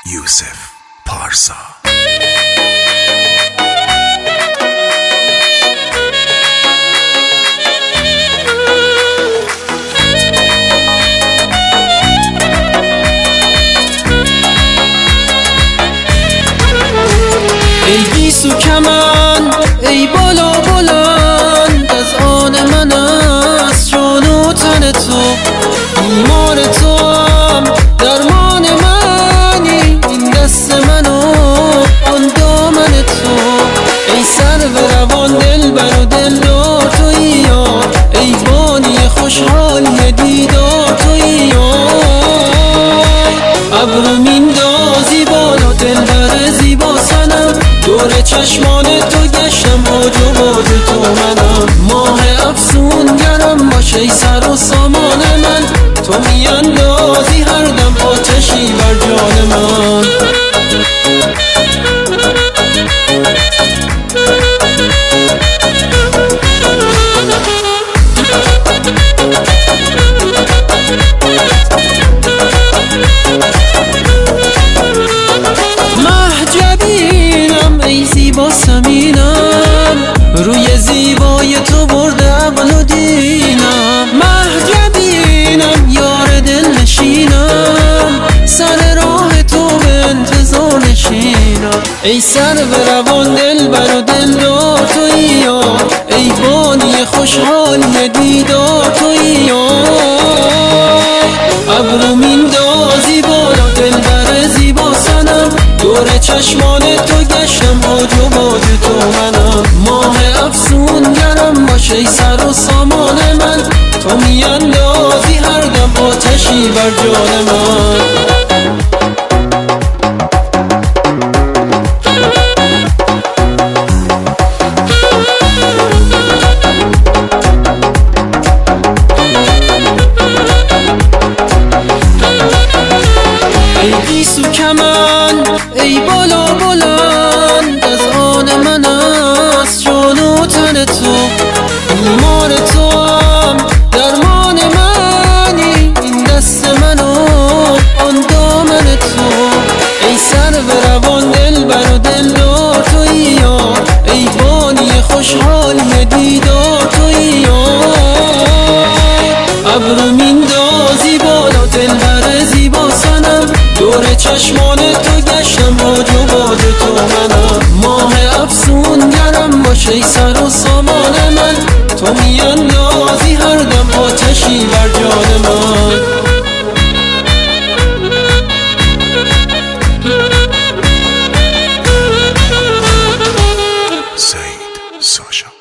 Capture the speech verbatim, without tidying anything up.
یوسف پارسا. ای گیسو کمن ای بالا بلند، از آن من است جان و تن تو. بیمار تو هم درمان منی، این دست من و آن دامن تو. ای سر و روان دلبر و دلدار تویی یار، ای بانی خوشحالی دیدار تویی یار. ابرو میندازی بالا دلبر زیبا سنم، دور چشمان تو گشتم آج و باج تو منم. ماه افسونگرم باش ای سر و سامان من، تو میاندازی هر دم آتشی بر جان من. محجبینم ای زیبا سمینم، روی زیبای تو برده عقل و دینم. محجبینم یار دل نشینم، سر راه تو به انتظار نشینم. ای سر و روان دلبر و دلدار تویی یار، ای بانی خوشحالی دیدار تویی یار. ابرو میندازی بالا دلبر زیبا سنم، دور چشمان تو گشتم آج و باج تو منم. ماه افسونگرم باش ای سر و سامان من، تو میاندازی هر دم آتشی بر جان من. ای گیسو کمن ای بالا بلند، از آن من است جان و تن تو. بیمار تو هم درمان منی، این دست من و آن دامن تو. ای سر و روان دلبر و دلدار تویی یار، ای بانی خوشحالی دیدار تویی یار. ابرو میندازی بالا دلبر زیبا سنم، دور چشمان تو گشتم آج و باج تو منم. ماه افسونگرم باش ای سر و سامان من، تو میاندازی هر دم آتشی بر جان من. سعید ساشا.